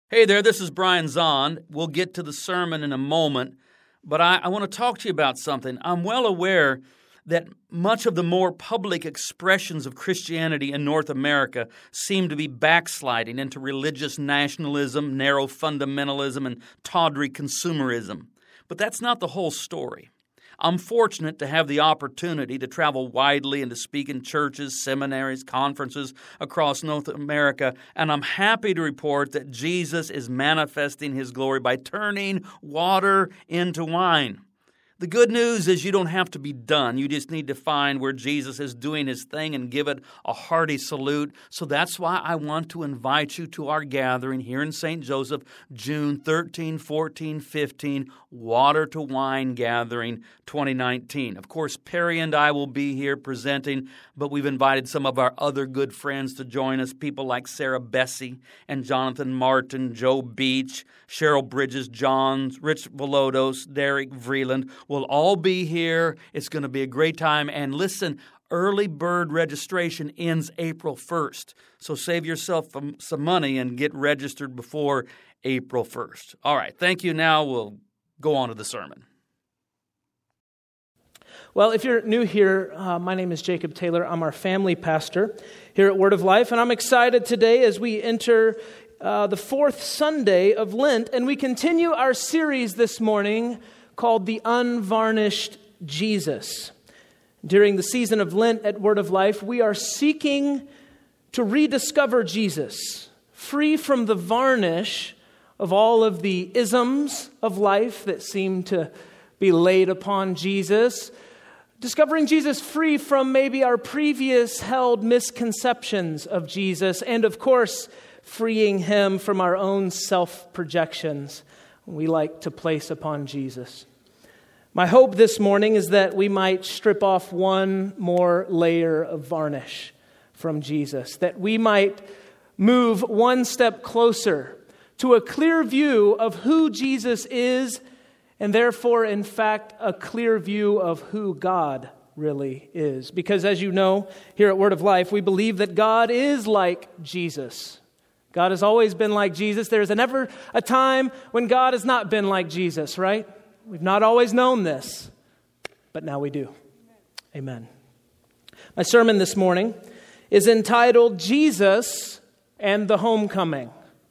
Hey there, this is Brian Zahnd. We'll get to the sermon in a moment, but I want to talk to you about something. I'm well aware that much of the more public expressions of Christianity in North America seem to be backsliding into religious nationalism, narrow fundamentalism, and tawdry consumerism. But that's not the whole story. I'm fortunate to have the opportunity to travel widely and to speak in churches, seminaries, conferences across North America, and I'm happy to report that Jesus is manifesting His glory by turning water into wine. The good news is you don't have to be done. You just need to find where Jesus is doing His thing and give it a hearty salute. So that's why I want to invite you to our gathering here in St. Joseph, June 13, 14, 15, Water to Wine Gathering 2019. Of course, Perry and I will be here presenting, but we've invited some of our other good friends to join us, people like Sarah Bessie and Jonathan Martin, Joe Beach, Cheryl Bridges Johns, Rich Volodos, Derek Vreeland. We'll all be here. It's going to be a great time. And listen, early bird registration ends April 1st. So save yourself some money and get registered before April 1st. All right. Thank you. Now we'll go on to the sermon. Well, if you're new here, my name is Jacob Taylor. I'm our family pastor here at Word of Life. And I'm excited today as we enter the fourth Sunday of Lent. And we continue our series this morning called The Unvarnished Jesus. During the season of Lent at Word of Life, we are seeking to rediscover Jesus, free from the varnish of all of the isms of life that seem to be laid upon Jesus, discovering Jesus free from maybe our previous held misconceptions of Jesus, and of course, freeing Him from our own self-projections we like to place upon Jesus. My hope this morning is that we might strip off one more layer of varnish from Jesus, that we might move one step closer to a clear view of who Jesus is, and therefore, in fact, a clear view of who God really is. Because as you know, here at Word of Life, we believe that God is like Jesus. God has always been like Jesus. There's never a time when God has not been like Jesus, right? We've not always known this, but now we do. Amen. My sermon this morning is entitled Jesus and the Homecoming.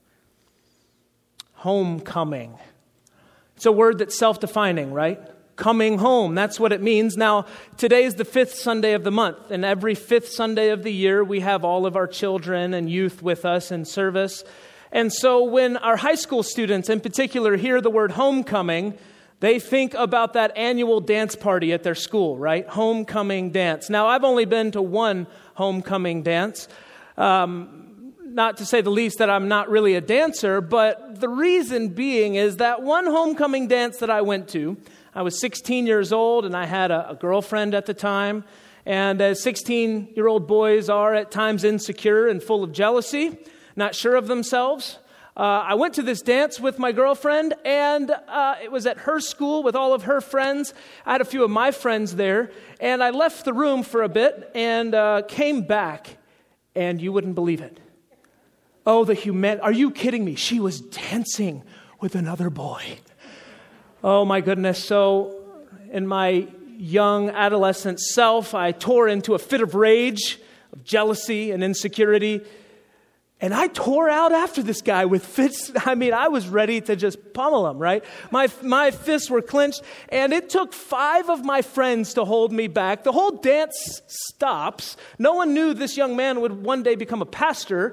Homecoming. It's a word that's self-defining, right? Coming home, that's what it means. Now, today is the fifth Sunday of the month, and every fifth Sunday of the year, we have all of our children and youth with us in service. And so when our high school students in particular hear the word homecoming, they think about that annual dance party at their school, right? Homecoming dance. Now, I've only been to one homecoming dance. Not to say the least that I'm not really a dancer, but the reason being is that one homecoming dance that I went to, I was 16 years old and I had a girlfriend at the time. And as 16-year-old boys are at times insecure and full of jealousy, not sure of themselves, I went to this dance with my girlfriend, and it was at her school with all of her friends. I had a few of my friends there, and I left the room for a bit and came back, and you wouldn't believe it. Oh, the humanity. Are you kidding me? She was dancing with another boy. Oh, my goodness. So in my young adolescent self, I tore into a fit of rage, of jealousy and insecurity. And I tore out after this guy with fists. I mean, I was ready to just pummel him, right? My fists were clenched, and it took 5 of my friends to hold me back. The whole dance stops. No one knew this young man would one day become a pastor.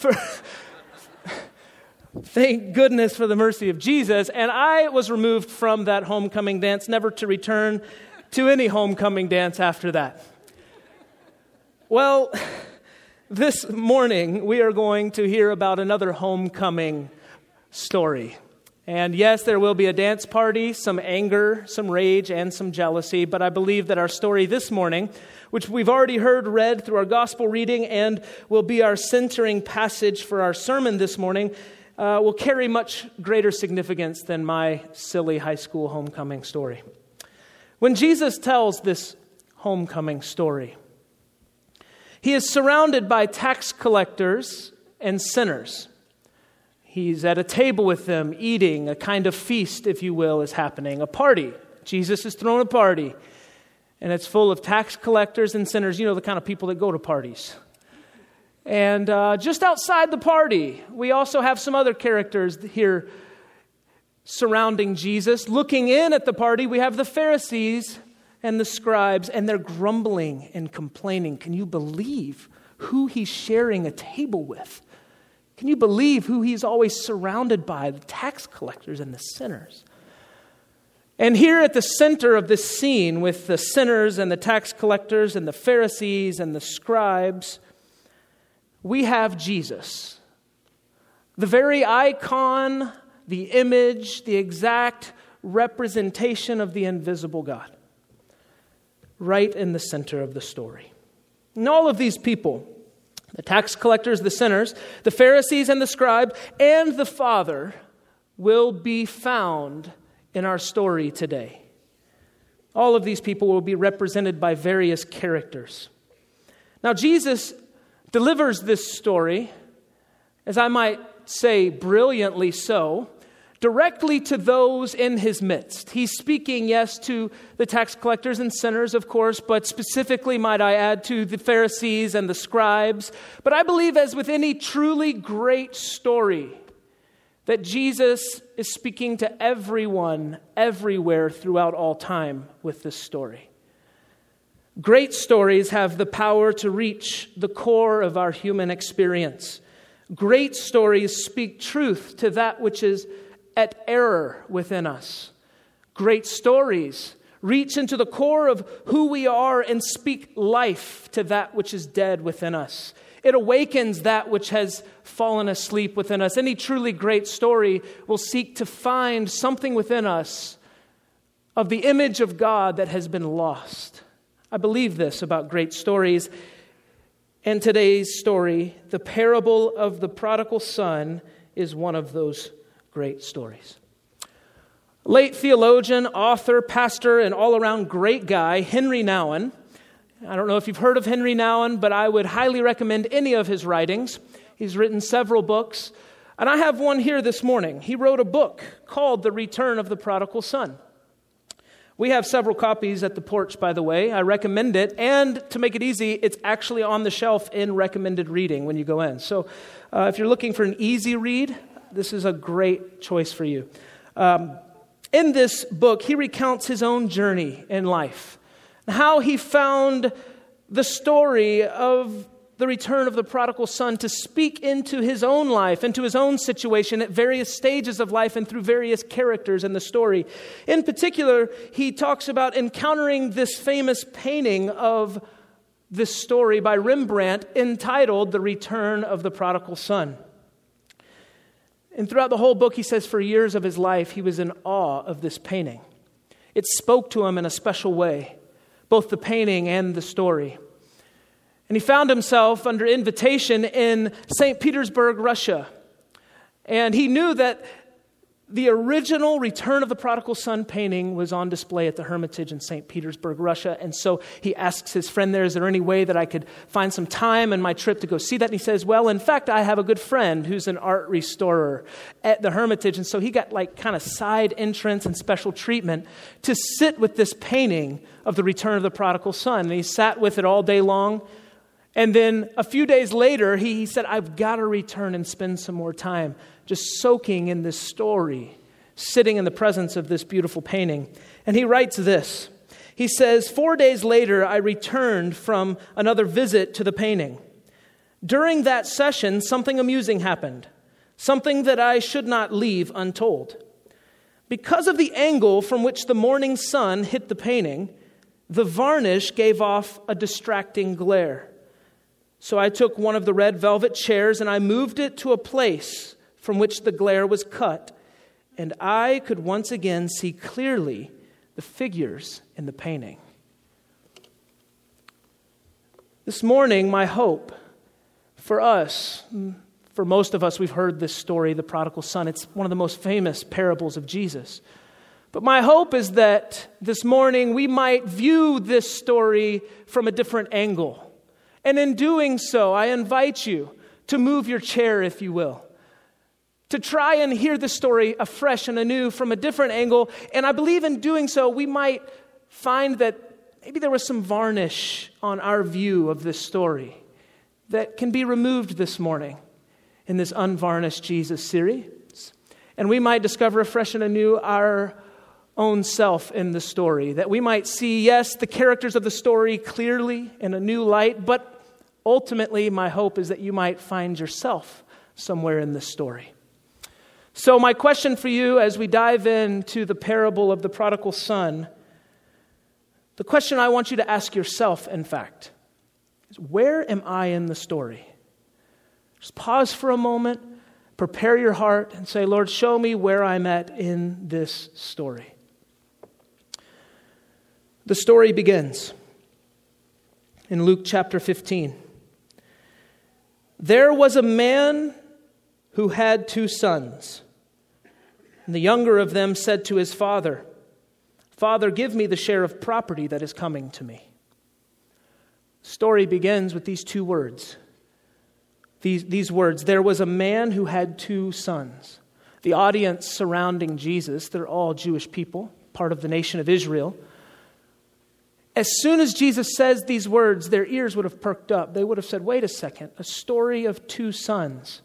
Thank goodness for the mercy of Jesus. And I was removed from that homecoming dance, never to return to any homecoming dance after that. Well, this morning, we are going to hear about another homecoming story. And yes, there will be a dance party, some anger, some rage, and some jealousy. But I believe that our story this morning, which we've already heard read through our gospel reading and will be our centering passage for our sermon this morning, will carry much greater significance than my silly high school homecoming story. When Jesus tells this homecoming story, He is surrounded by tax collectors and sinners. He's at a table with them, eating. A kind of feast, if you will, is happening. A party. Jesus has thrown a party. And it's full of tax collectors and sinners. You know, the kind of people that go to parties. And just outside the party, we also have some other characters here surrounding Jesus. Looking in at the party, we have the Pharisees and the scribes, and they're grumbling and complaining. Can you believe who he's sharing a table with? Can you believe who he's always surrounded by? The tax collectors and the sinners. And here at the center of this scene with the sinners and the tax collectors and the Pharisees and the scribes, we have Jesus. The very icon, the image, the exact representation of the invisible God. Right in the center of the story. And all of these people, the tax collectors, the sinners, the Pharisees and the scribes, and the Father will be found in our story today. All of these people will be represented by various characters. Now, Jesus delivers this story, as I might say brilliantly so, directly to those in his midst. He's speaking, yes, to the tax collectors and sinners, of course, but specifically, might I add, to the Pharisees and the scribes. But I believe, as with any truly great story, that Jesus is speaking to everyone, everywhere, throughout all time with this story. Great stories have the power to reach the core of our human experience. Great stories speak truth to that which is at error within us. Great stories reach into the core of who we are and speak life to that which is dead within us. It awakens that which has fallen asleep within us. Any truly great story will seek to find something within us of the image of God that has been lost. I believe this about great stories. And today's story, the parable of the prodigal son, is one of those great stories. Late theologian, author, pastor, and all-around great guy, Henry Nouwen. I don't know if you've heard of Henry Nouwen, but I would highly recommend any of his writings. He's written several books, and I have one here this morning. He wrote a book called The Return of the Prodigal Son. We have several copies at the porch, by the way. I recommend it, and to make it easy, it's actually on the shelf in recommended reading when you go in. So if you're looking for an easy read, this is a great choice for you. In this book, he recounts his own journey in life, how he found the story of the return of the prodigal son to speak into his own life, into his own situation at various stages of life and through various characters in the story. In particular, he talks about encountering this famous painting of this story by Rembrandt entitled The Return of the Prodigal Son. And throughout the whole book, he says for years of his life, he was in awe of this painting. It spoke to him in a special way, both the painting and the story. And he found himself under invitation in St. Petersburg, Russia. And he knew that the original Return of the Prodigal Son painting was on display at the Hermitage in St. Petersburg, Russia. And so he asks his friend there, is there any way that I could find some time in my trip to go see that? And he says, well, in fact, I have a good friend who's an art restorer at the Hermitage. And so he got like kind of side entrance and special treatment to sit with this painting of the Return of the Prodigal Son. And he sat with it all day long. And then a few days later, he said, I've got to return and spend some more time just soaking in this story, sitting in the presence of this beautiful painting. And he writes this. He says, 4 days later, I returned from another visit to the painting. During that session, something amusing happened, something that I should not leave untold. Because of the angle from which the morning sun hit the painting, the varnish gave off a distracting glare. So I took one of the red velvet chairs and I moved it to a place from which the glare was cut, and I could once again see clearly the figures in the painting. This morning, my hope for us, for most of us, we've heard this story, the prodigal son. It's one of the most famous parables of Jesus. But my hope is that this morning we might view this story from a different angle. And in doing so, I invite you to move your chair, if you will. to try and hear the story afresh and anew from a different angle. And I believe in doing so, we might find that maybe there was some varnish on our view of this story that can be removed this morning in this Unvarnished Jesus series. And we might discover afresh and anew our own self in the story, that we might see, yes, the characters of the story clearly in a new light, but ultimately my hope is that you might find yourself somewhere in this story. So my question for you as we dive into the parable of the prodigal son, the question I want you to ask yourself, in fact, is where am I in the story? Just pause for a moment, prepare your heart, and say, Lord, show me where I'm at in this story. The story begins in Luke chapter 15. There was a man who had 2 sons. And the younger of them said to his father, Father, give me the share of property that is coming to me. The story begins with these 2 words. These words, there was a man who had 2 sons. The audience surrounding Jesus, they're all Jewish people, part of the nation of Israel. As soon as Jesus says these words, their ears would have perked up. They would have said, wait a second, a story of 2 sons.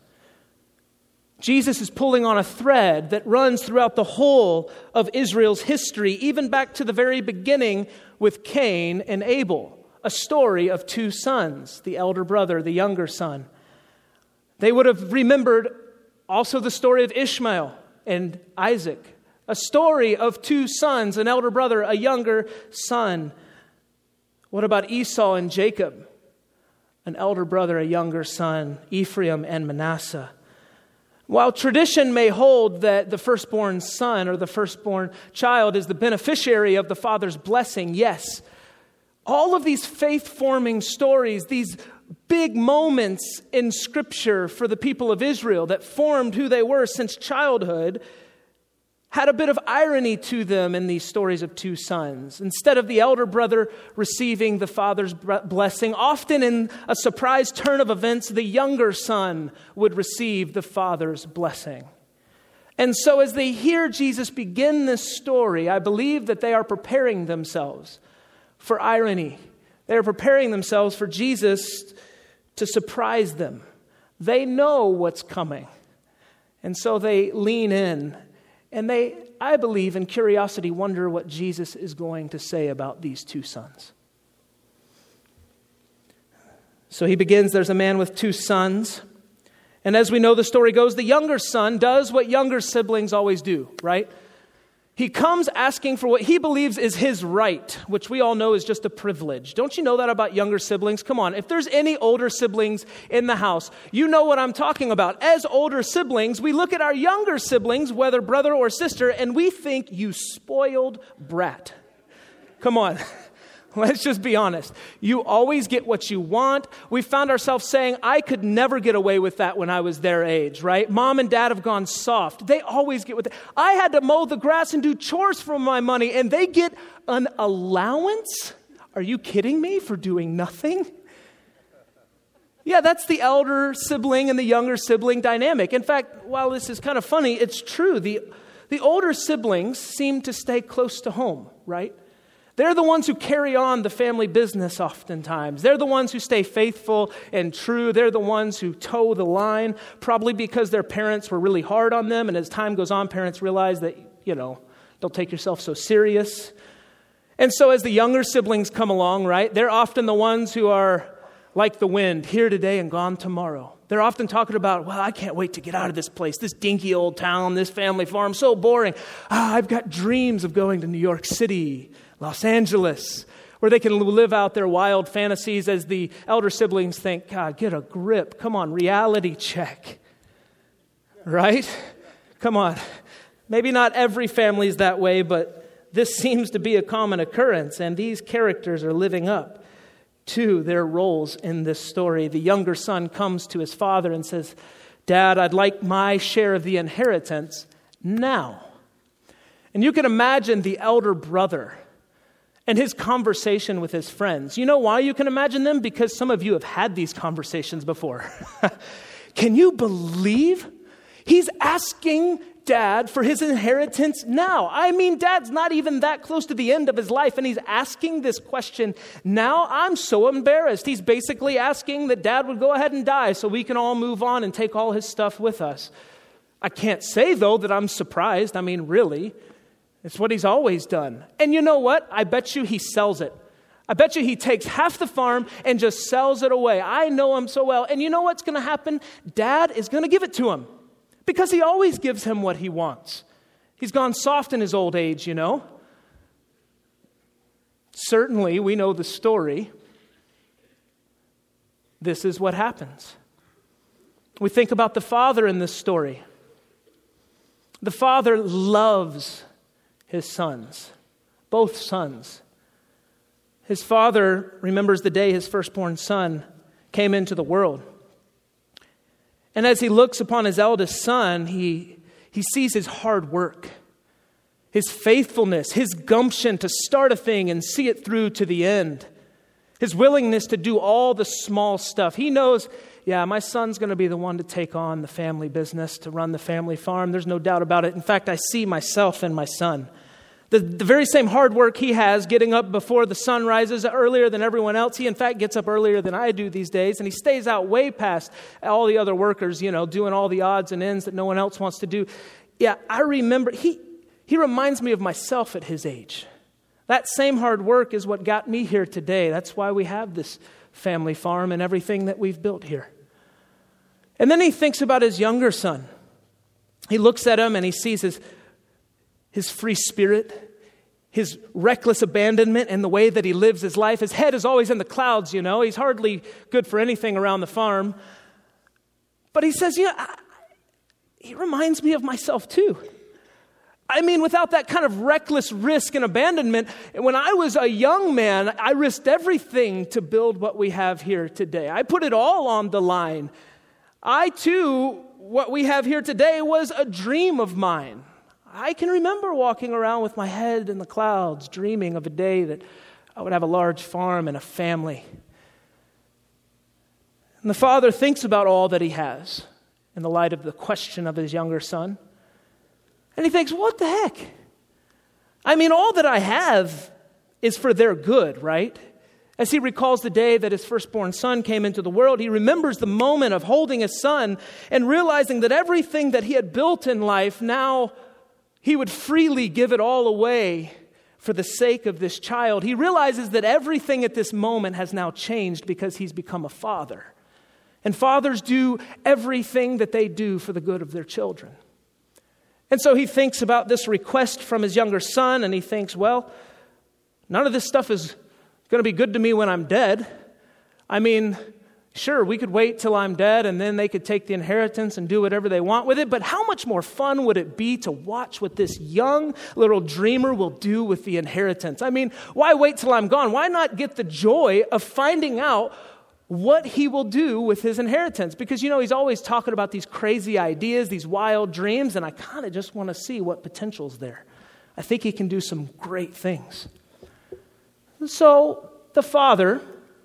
Jesus is pulling on a thread that runs throughout the whole of Israel's history, even back to the very beginning with Cain and Abel, a story of 2 sons, the elder brother, the younger son. They would have remembered also the story of Ishmael and Isaac, a story of 2 sons, an elder brother, a younger son. What about Esau and Jacob? An elder brother, a younger son, Ephraim and Manasseh. While tradition may hold that the firstborn son or the firstborn child is the beneficiary of the father's blessing, yes, all of these faith-forming stories, these big moments in Scripture for the people of Israel that formed who they were since childhood, had a bit of irony to them in these stories of 2 sons. Instead of the elder brother receiving the father's blessing, often in a surprise turn of events, the younger son would receive the father's blessing. And so as they hear Jesus begin this story, I believe that they are preparing themselves for irony. They are preparing themselves for Jesus to surprise them. They know what's coming. And so they lean in. And they, I believe, in curiosity, wonder what Jesus is going to say about these 2 sons. So he begins, there's a man with 2 sons. And as we know, the story goes, the younger son does what younger siblings always do, right? He comes asking for what he believes is his right, which we all know is just a privilege. Don't you know that about younger siblings? Come on, if there's any older siblings in the house, you know what I'm talking about. As older siblings, we look at our younger siblings, whether brother or sister, and we think, you spoiled brat. Come on. Let's just be honest. You always get what you want. We found ourselves saying, I could never get away with that when I was their age, right? Mom and dad have gone soft. They always get with it. I had to mow the grass and do chores for my money, and they get an allowance? Are you kidding me for doing nothing? Yeah, that's the elder sibling and the younger sibling dynamic. In fact, while this is kind of funny, it's true. The older siblings seem to stay close to home, right? They're the ones who carry on the family business oftentimes. They're the ones who stay faithful and true. They're the ones who toe the line, probably because their parents were really hard on them. And as time goes on, parents realize that, don't take yourself so serious. And so as the younger siblings come along, right, they're often the ones who are like the wind, here today and gone tomorrow. They're often talking about, well, I can't wait to get out of this place, this dinky old town, this family farm, so boring. I've got dreams of going to New York City, Los Angeles, where they can live out their wild fantasies as the elder siblings think, God, get a grip. Come on, reality check. Right? Come on. Maybe not every family is that way, but this seems to be a common occurrence, and these characters are living up to their roles in this story. The younger son comes to his father and says, Dad, I'd like my share of the inheritance now. And you can imagine the elder brother and his conversation with his friends. You know why you can imagine them? Because some of you have had these conversations before. Can you believe He's asking Dad for his inheritance now. I mean, Dad's not even that close to the end of his life, and he's asking this question now. I'm so embarrassed. He's basically asking that Dad would go ahead and die so we can all move on and take all his stuff with us. I can't say, though, that I'm surprised. I mean, really, it's what he's always done. And you know what? I bet you he sells it. I bet you he takes half the farm and just sells it away. I know him so well. And you know what's going to happen? Dad is going to give it to him because he always gives him what he wants. He's gone soft in his old age, you know. Certainly, we know the story. This is what happens. We think about the father in this story. The father loves his sons, both sons. His father remembers the day his firstborn son came into the world. And as he looks upon his eldest son, he sees his hard work, his faithfulness, his gumption to start a thing and see it through to the end, his willingness to do all the small stuff. He knows, yeah, my son's going to be the one to take on the family business, to run the family farm. There's no doubt about it. In fact, I see myself in my son. The very same hard work he has, getting up before the sun rises earlier than everyone else. He, in fact, gets up earlier than I do these days, and he stays out way past all the other workers, you know, doing all the odds and ends that no one else wants to do. Yeah, I remember, he reminds me of myself at his age. That same hard work is what got me here today. That's why we have this family farm and everything that we've built here. And then he thinks about his younger son. He looks at him and he sees his free spirit, his reckless abandonment, and the way that he lives his life. His head is always in the clouds, you know. He's hardly good for anything around the farm. But he says, he reminds me of myself too. I mean, without that kind of reckless risk and abandonment, when I was a young man, I risked everything to build what we have here today. I put it all on the line. I too, what we have here today was a dream of mine. I can remember walking around with my head in the clouds, dreaming of a day that I would have a large farm and a family. And the father thinks about all that he has in the light of the question of his younger son. And he thinks, what the heck? I mean, all that I have is for their good, right? As he recalls the day that his firstborn son came into the world, he remembers the moment of holding his son and realizing that everything that he had built in life, now he would freely give it all away for the sake of this child. He realizes that everything at this moment has now changed because he's become a father. And fathers do everything that they do for the good of their children. And so he thinks about this request from his younger son, and he thinks, well, none of this stuff is going to be good to me when I'm dead. I mean, sure, we could wait till I'm dead, and then they could take the inheritance and do whatever they want with it, but how much more fun would it be to watch what this young little dreamer will do with the inheritance? I mean, why wait till I'm gone? Why not get the joy of finding out what he will do with his inheritance? Because, you know, he's always talking about these crazy ideas, these wild dreams, and I kind of just want to see what potential's there. I think he can do some great things. So the father,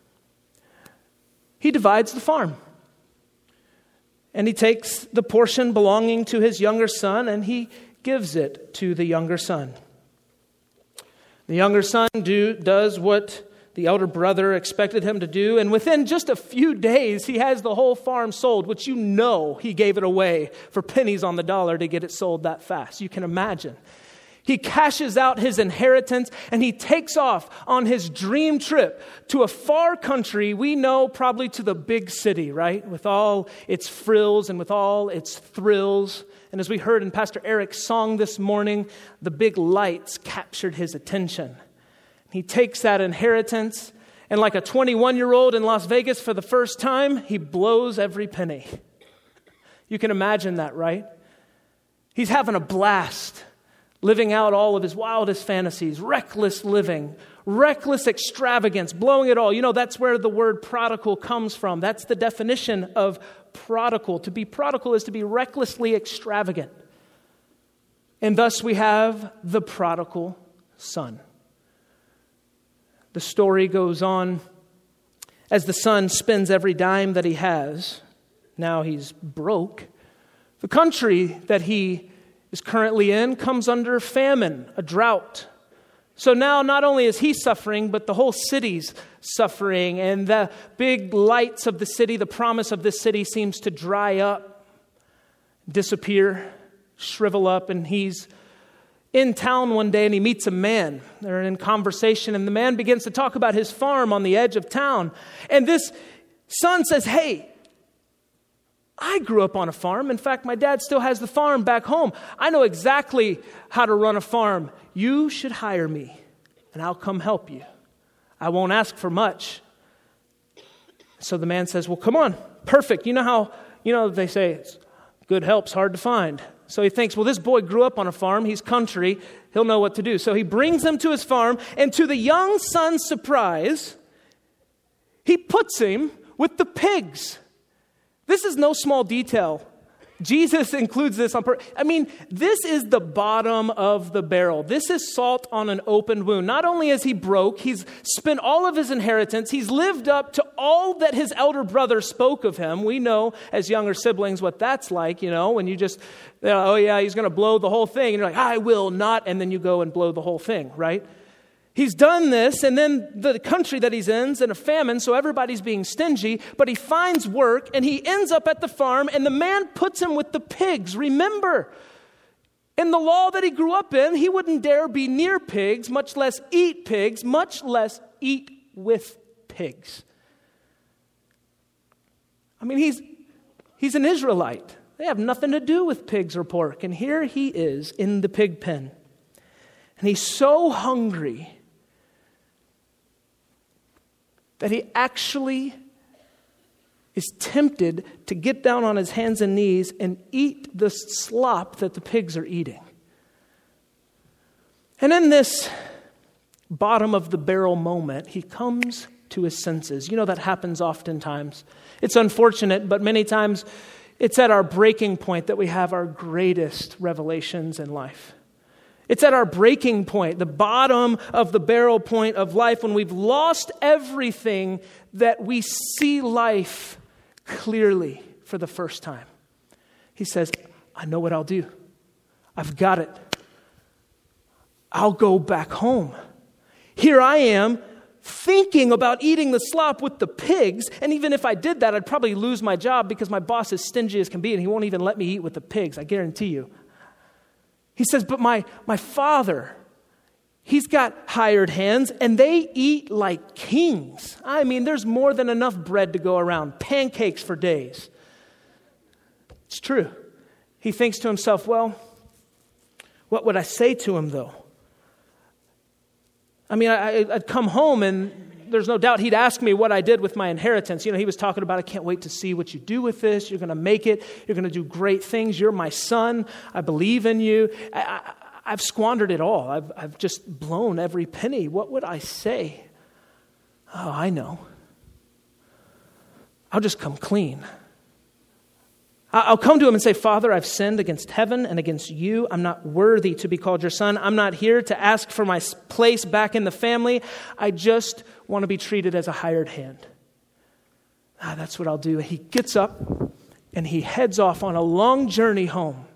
he divides the farm. And he takes the portion belonging to his younger son and he gives it to the younger son. The younger son does what the elder brother expected him to do, and within just a few days, he has the whole farm sold, which you know he gave it away for pennies on the dollar to get it sold that fast. You can imagine. He cashes out his inheritance, and he takes off on his dream trip to a far country, we know probably to the big city, right? With all its frills and with all its thrills. And as we heard in Pastor Eric's song this morning, the big lights captured his attention. He takes that inheritance, and like a 21-year-old in Las Vegas for the first time, he blows every penny. You can imagine that, right? He's having a blast, living out all of his wildest fantasies, reckless living, reckless extravagance, blowing it all. You know, that's where the word prodigal comes from. That's the definition of prodigal. To be prodigal is to be recklessly extravagant. And thus we have the prodigal son. The story goes on as the son spends every dime that he has. Now he's broke. The country that he is currently in comes under famine, a drought. So now not only is he suffering, but the whole city's suffering. And the big lights of the city, the promise of this city seems to dry up, disappear, shrivel up. And he's in town one day and he meets a man. They're in conversation and the man begins to talk about his farm on the edge of town. And this son says, hey, I grew up on a farm. In fact, my dad still has the farm back home. I know exactly how to run a farm. You should hire me, and I'll come help you. I won't ask for much. So the man says, well, come on, perfect. You know how, they say, good help's hard to find. So he thinks, well, this boy grew up on a farm. He's country. He'll know what to do. So he brings him to his farm, and to the young son's surprise, he puts him with the pigs. This is no small detail. Jesus includes this on purpose. This is the bottom of the barrel. This is salt on an open wound. Not only is he broke, he's spent all of his inheritance. He's lived up to all that his elder brother spoke of him. We know as younger siblings what that's like, when you just, oh yeah, he's going to blow the whole thing. And you're like, I will not. And then you go and blow the whole thing, right? He's done this, and then the country that he's in is in a famine, so everybody's being stingy, but he finds work, and he ends up at the farm, and the man puts him with the pigs. Remember, in the law that he grew up in, he wouldn't dare be near pigs, much less eat pigs, much less eat with pigs. He's an Israelite. They have nothing to do with pigs or pork, and here he is in the pig pen. And he's so hungry that he actually is tempted to get down on his hands and knees and eat the slop that the pigs are eating. And in this bottom of the barrel moment, he comes to his senses. That happens oftentimes. It's unfortunate, but many times it's at our breaking point that we have our greatest revelations in life. It's at our breaking point, the bottom of the barrel point of life, when we've lost everything, that we see life clearly for the first time. He says, I know what I'll do. I've got it. I'll go back home. Here I am thinking about eating the slop with the pigs, and even if I did that, I'd probably lose my job because my boss is stingy as can be, and he won't even let me eat with the pigs, I guarantee you. He says, but my father, he's got hired hands and they eat like kings. There's more than enough bread to go around, pancakes for days. It's true. He thinks to himself, well, what would I say to him though? I'd come home and there's no doubt he'd ask me what I did with my inheritance. He was talking about, I can't wait to see what you do with this. You're going to make it. You're going to do great things. You're my son. I believe in you. I've squandered it all. I've just blown every penny. What would I say? Oh, I know. I'll just come clean. I'll come to him and say, Father, I've sinned against heaven and against you. I'm not worthy to be called your son. I'm not here to ask for my place back in the family. I just want to be treated as a hired hand. That's what I'll do. He gets up and he heads off on a long journey home.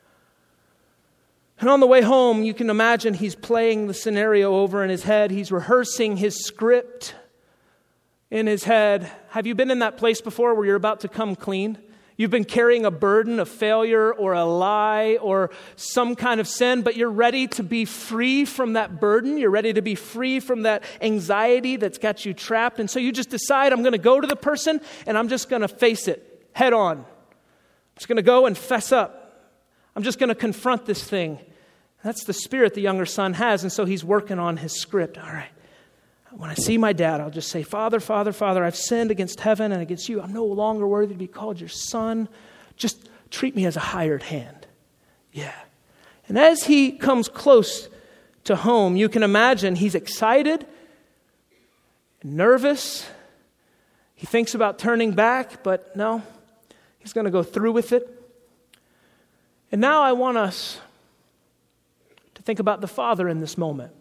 And on the way home, you can imagine he's playing the scenario over in his head. He's rehearsing his script in his head. Have you been in that place before where you're about to come clean? You've been carrying a burden of failure or a lie or some kind of sin, but you're ready to be free from that burden. You're ready to be free from that anxiety that's got you trapped. And so you just decide, I'm going to go to the person and I'm just going to face it head on. I'm just going to go and fess up. I'm just going to confront this thing. That's the spirit the younger son has. And so he's working on his script. All right. When I see my dad, I'll just say, Father, Father, Father, I've sinned against heaven and against you. I'm no longer worthy to be called your son. Just treat me as a hired hand. Yeah. And as he comes close to home, you can imagine he's excited, nervous. He thinks about turning back, but no, he's going to go through with it. And now I want us to think about the father in this moment.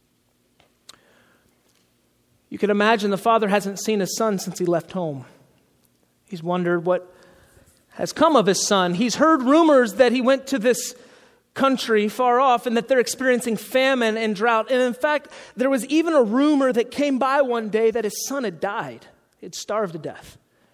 You can imagine the father hasn't seen his son since he left home. He's wondered what has come of his son. He's heard rumors that he went to this country far off and that they're experiencing famine and drought. And in fact, there was even a rumor that came by one day that his son had died. He'd starved to death.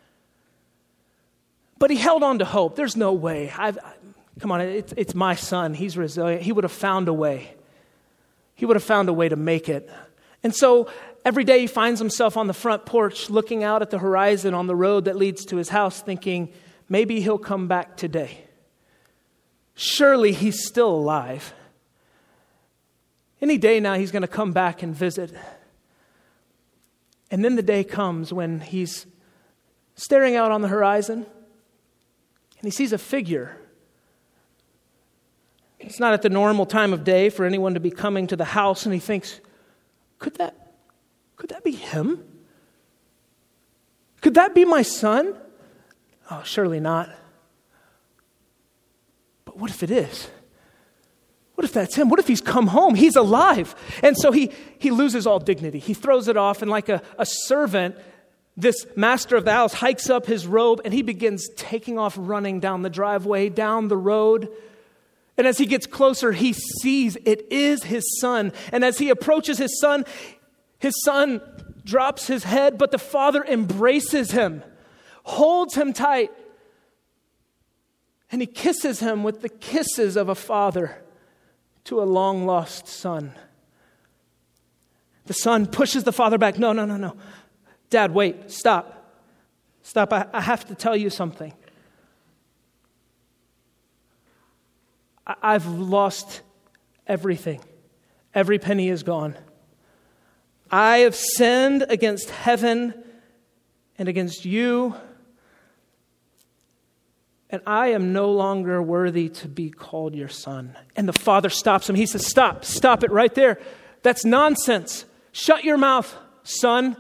But he held on to hope. There's no way. Come on, it's my son. He's resilient. He would have found a way. He would have found a way to make it. And so every day he finds himself on the front porch looking out at the horizon on the road that leads to his house thinking, maybe he'll come back today. Surely he's still alive. Any day now he's going to come back and visit. And then the day comes when he's staring out on the horizon and he sees a figure. It's not at the normal time of day for anyone to be coming to the house, and he thinks, could that be him? Could that be my son? Oh, surely not. But what if it is? What if that's him? What if he's come home? He's alive. And so he loses all dignity. He throws it off, and like a servant, this master of the house hikes up his robe, and he begins taking off running down the driveway, down the road. And as he gets closer, he sees it is his son. And as he approaches his son drops his head, but the father embraces him, holds him tight, and he kisses him with the kisses of a father to a long-lost son. The son pushes the father back. No. Dad, wait, stop. I have to tell you something. I've lost everything. Every penny is gone. I have sinned against heaven and against you, and I am no longer worthy to be called your son. And the father stops him. He says, stop it right there. That's nonsense. Shut your mouth, son.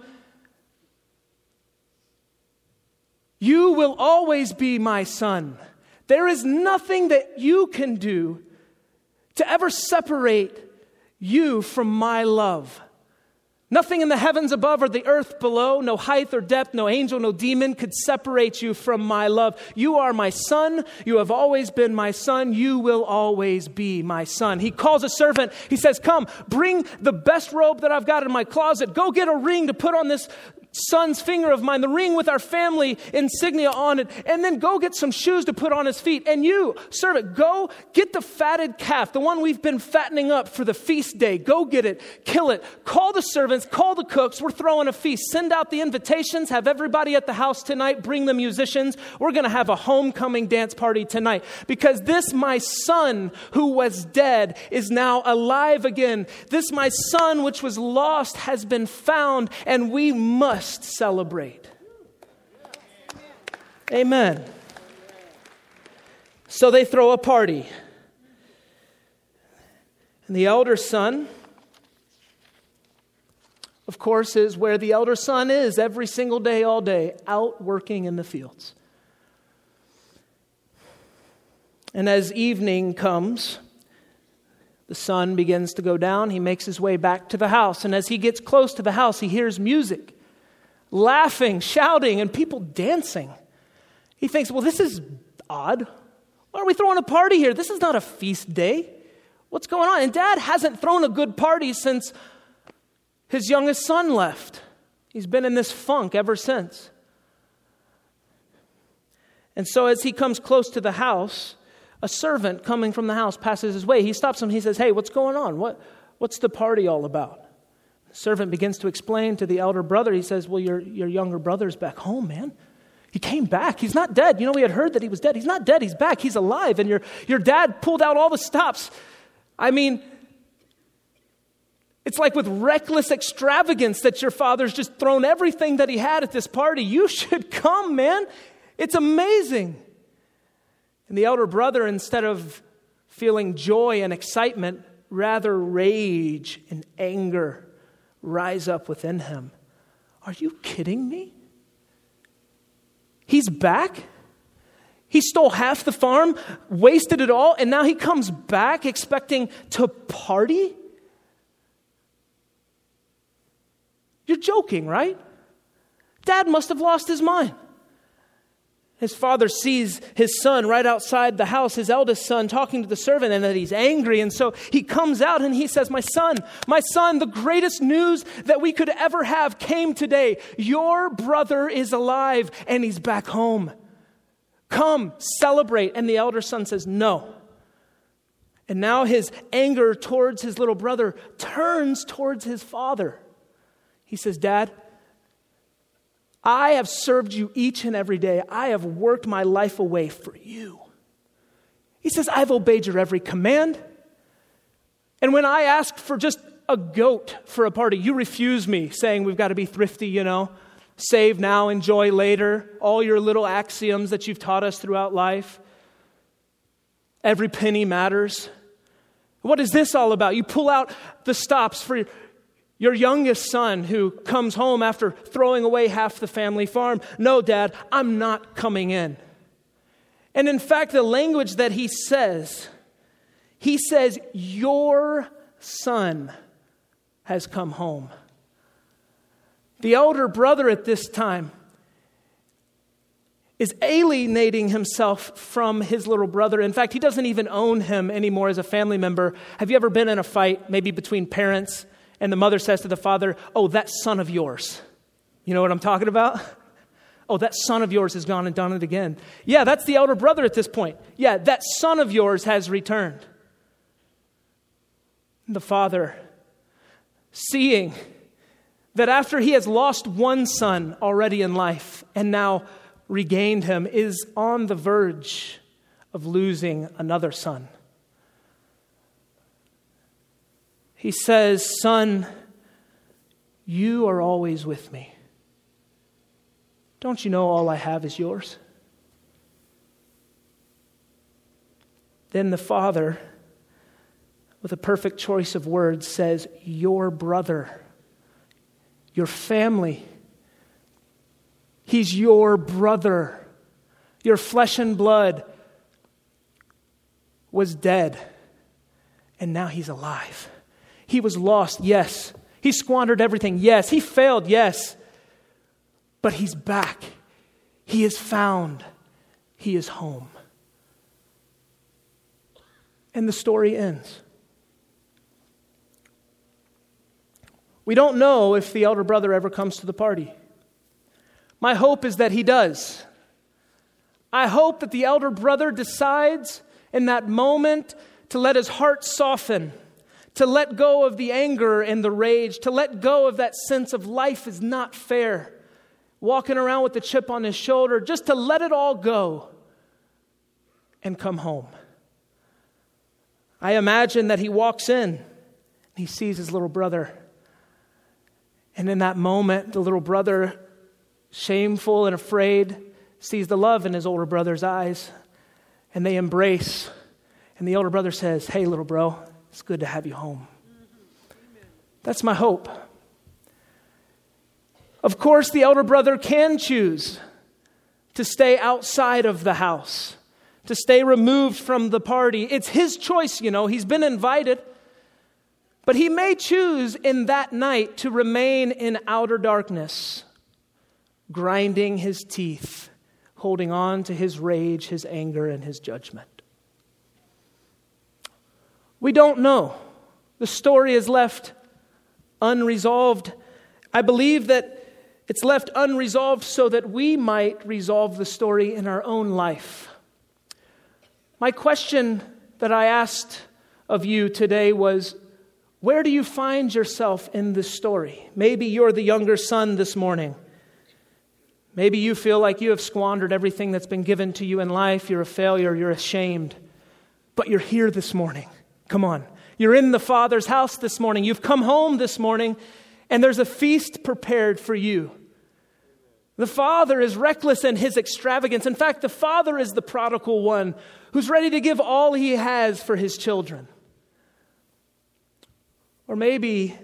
You will always be my son. There is nothing that you can do to ever separate you from my love. Nothing in the heavens above or the earth below, no height or depth, no angel, no demon could separate you from my love. You are my son. You have always been my son. You will always be my son. He calls a servant. He says, come, bring the best robe that I've got in my closet. Go get a ring to put on this son's finger of mine, the ring with our family insignia on it, and then go get some shoes to put on his feet. And you, servant, go get the fatted calf, the one we've been fattening up for the feast day. Go get it, kill it, call the servants, call the cooks. We're throwing a feast. Send out the invitations, have everybody at the house tonight, bring the musicians. We're going to have a homecoming dance party tonight because this my son who was dead is now alive again. This my son which was lost has been found, and we must celebrate. Amen. So they throw a party. And the elder son, of course, is where the elder son is every single day, all day, out working in the fields. And as evening comes, the sun begins to go down. He makes his way back to the house. And as he gets close to the house, he hears music. Laughing, shouting, and people dancing. He thinks, well, this is odd. Why are we throwing a party here? This is not a feast day. What's going on? And Dad hasn't thrown a good party since his youngest son left. He's been in this funk ever since. And so as he comes close to the house, a servant coming from the house passes his way. He stops him. He says, hey, what's going on? What's the party all about? The servant begins to explain to the elder brother. He says, well, your younger brother's back home, man. He came back. He's not dead. You know, we had heard that he was dead. He's not dead. He's back. He's alive. And your dad pulled out all the stops. I mean, it's like with reckless extravagance that your father's just thrown everything that he had at this party. You should come, man. It's amazing. And the elder brother, instead of feeling joy and excitement, rather rage and anger rise up within him. Are you kidding me? He's back? He stole half the farm, wasted it all, and now he comes back expecting to party? You're joking, right? Dad must have lost his mind. His father sees his son right outside the house, his eldest son, talking to the servant, and that he's angry. And so he comes out and he says, my son, the greatest news that we could ever have came today. Your brother is alive and he's back home. Come, celebrate. And the elder son says, no. And now his anger towards his little brother turns towards his father. He says, Dad, I have served you each and every day. I have worked my life away for you. He says, I've obeyed your every command. And when I asked for just a goat for a party, you refused me, saying we've got to be thrifty, save now, enjoy later, all your little axioms that you've taught us throughout life. Every penny matters. What is this all about? You pull out the stops for your youngest son who comes home after throwing away half the family farm. No, Dad, I'm not coming in. And in fact, the language that he says, your son has come home. The elder brother at this time is alienating himself from his little brother. In fact, he doesn't even own him anymore as a family member. Have you ever been in a fight, maybe between parents, and the mother says to the father, oh, that son of yours. You know what I'm talking about? Oh, that son of yours has gone and done it again. Yeah, that's the elder brother at this point. Yeah, that son of yours has returned. The father, seeing that after he has lost one son already in life and now regained him, is on the verge of losing another son. He says, son, you are always with me. Don't you know all I have is yours? Then the father, with a perfect choice of words, says, your brother, your family. He's your brother. Your flesh and blood was dead, and now he's alive. He was lost, yes. He squandered everything, yes. He failed, yes. But he's back. He is found. He is home. And the story ends. We don't know if the elder brother ever comes to the party. My hope is that he does. I hope that the elder brother decides in that moment to let his heart soften, to let go of the anger and the rage, to let go of that sense of life is not fair, walking around with the chip on his shoulder, just to let it all go and come home. I imagine that he walks in and he sees his little brother. And in that moment, the little brother, shameful and afraid, sees the love in his older brother's eyes, and they embrace. And the older brother says, hey, little bro, it's good to have you home. That's my hope. Of course, the elder brother can choose to stay outside of the house, to stay removed from the party. It's his choice, he's been invited. But he may choose in that night to remain in outer darkness, grinding his teeth, holding on to his rage, his anger, and his judgment. We don't know. The story is left unresolved. I believe that it's left unresolved so that we might resolve the story in our own life. My question that I asked of you today was, where do you find yourself in this story? Maybe you're the younger son this morning. Maybe you feel like you have squandered everything that's been given to you in life. You're a failure. You're ashamed. But you're here this morning. Come on. You're in the Father's house this morning. You've come home this morning, and there's a feast prepared for you. The Father is reckless in his extravagance. In fact, the Father is the prodigal one who's ready to give all he has for his children. Or maybe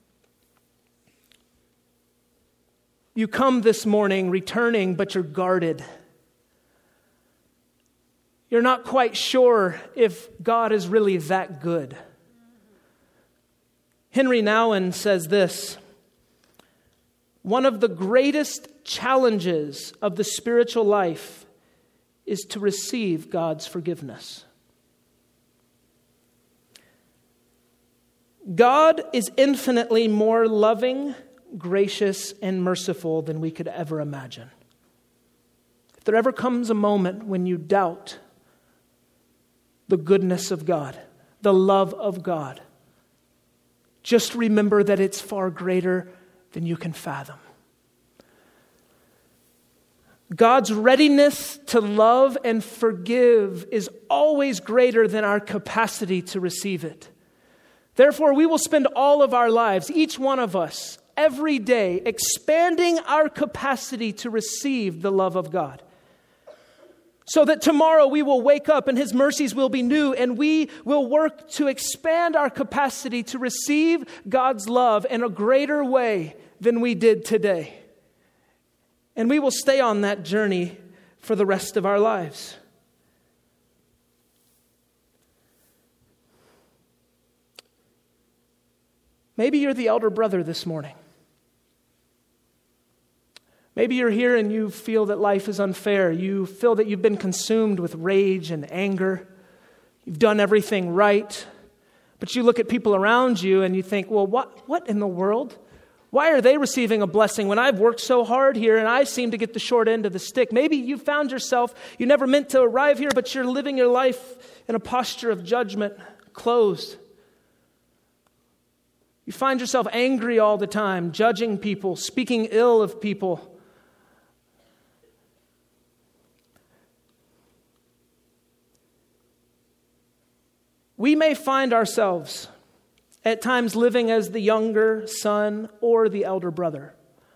you come this morning returning, but you're guarded. You're not quite sure if God is really that good. Henry Nouwen says this: one of the greatest challenges of the spiritual life is to receive God's forgiveness. God is infinitely more loving, gracious, and merciful than we could ever imagine. If there ever comes a moment when you doubt the goodness of God, the love of God, just remember that it's far greater than you can fathom. God's readiness to love and forgive is always greater than our capacity to receive it. Therefore, we will spend all of our lives, each one of us, every day, expanding our capacity to receive the love of God. So that tomorrow we will wake up and His mercies will be new, and we will work to expand our capacity to receive God's love in a greater way than we did today. And we will stay on that journey for the rest of our lives. Maybe you're the elder brother this morning. Maybe you're here and you feel that life is unfair. You feel that you've been consumed with rage and anger. You've done everything right. But you look at people around you and you think, well, what in the world? Why are they receiving a blessing when I've worked so hard here and I seem to get the short end of the stick? Maybe you found yourself, you never meant to arrive here, but you're living your life in a posture of judgment, closed. You find yourself angry all the time, judging people, speaking ill of people. We may find ourselves at times living as the younger son or the elder brother.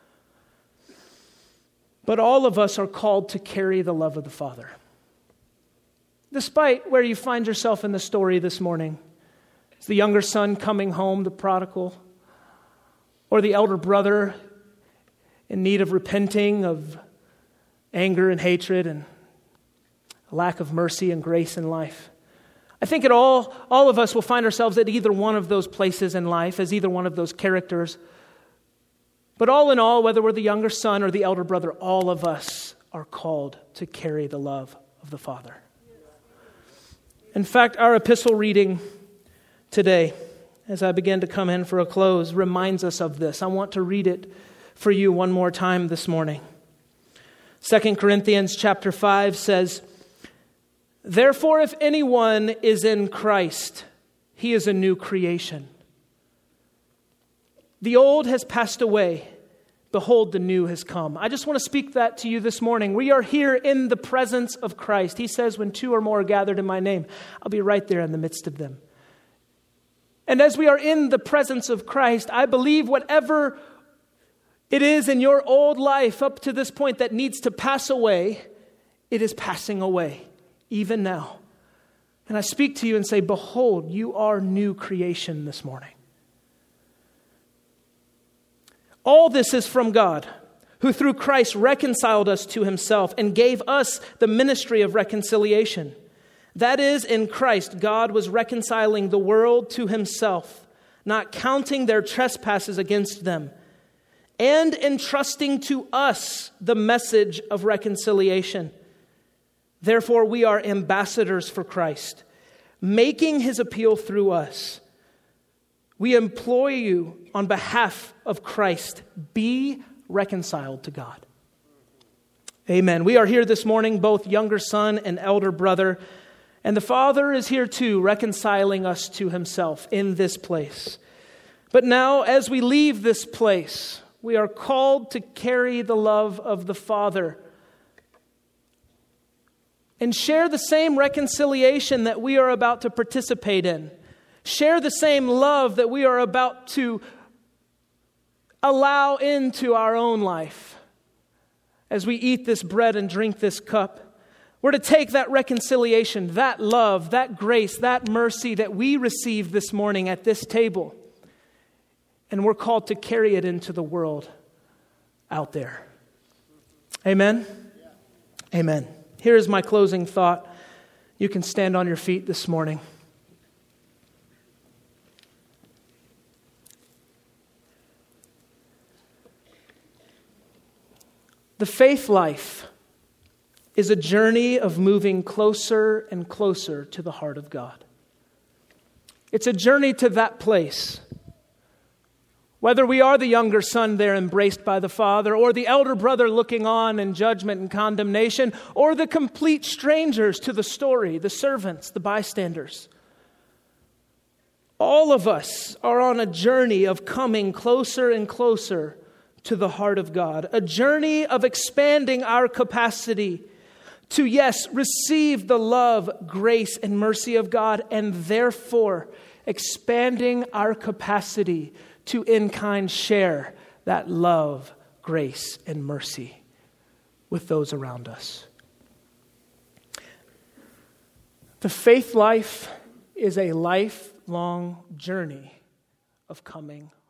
But all of us are called to carry the love of the Father. Despite where you find yourself in the story this morning, is the younger son coming home, the prodigal, or the elder brother in need of repenting of anger and hatred and a lack of mercy and grace in life. I think all of us will find ourselves at either one of those places in life, as either one of those characters. But all in all, whether we're the younger son or the elder brother, all of us are called to carry the love of the Father. In fact, our epistle reading today, as I begin to come in for a close, reminds us of this. I want to read it for you one more time this morning. 2 Corinthians chapter 5 says, "Therefore, if anyone is in Christ, he is a new creation. The old has passed away. Behold, the new has come." I just want to speak that to you this morning. We are here in the presence of Christ. He says, when two or more are gathered in my name, I'll be right there in the midst of them. And as we are in the presence of Christ, I believe whatever it is in your old life up to this point that needs to pass away, it is passing away, even now. And I speak to you and say, behold, you are new creation this morning. All this is from God, who through Christ reconciled us to Himself and gave us the ministry of reconciliation. That is, in Christ, God was reconciling the world to Himself, not counting their trespasses against them, and entrusting to us the message of reconciliation. Therefore, we are ambassadors for Christ, making His appeal through us. We implore you on behalf of Christ, be reconciled to God. Amen. We are here this morning, both younger son and elder brother, and the Father is here too, reconciling us to Himself in this place. But now, as we leave this place, we are called to carry the love of the Father and share the same reconciliation that we are about to participate in. Share the same love that we are about to allow into our own life as we eat this bread and drink this cup. We're to take that reconciliation, that love, that grace, that mercy that we received this morning at this table, and we're called to carry it into the world out there. Amen? Yeah. Amen. Here is my closing thought. You can stand on your feet this morning. The faith life is a journey of moving closer and closer to the heart of God. It's a journey to that place. Whether we are the younger son there embraced by the Father, or the elder brother looking on in judgment and condemnation, or the complete strangers to the story, the servants, the bystanders. All of us are on a journey of coming closer and closer to the heart of God. A journey of expanding our capacity to, yes, receive the love, grace, and mercy of God, and therefore expanding our capacity to in kind share that love, grace, and mercy with those around us. The faith life is a lifelong journey of coming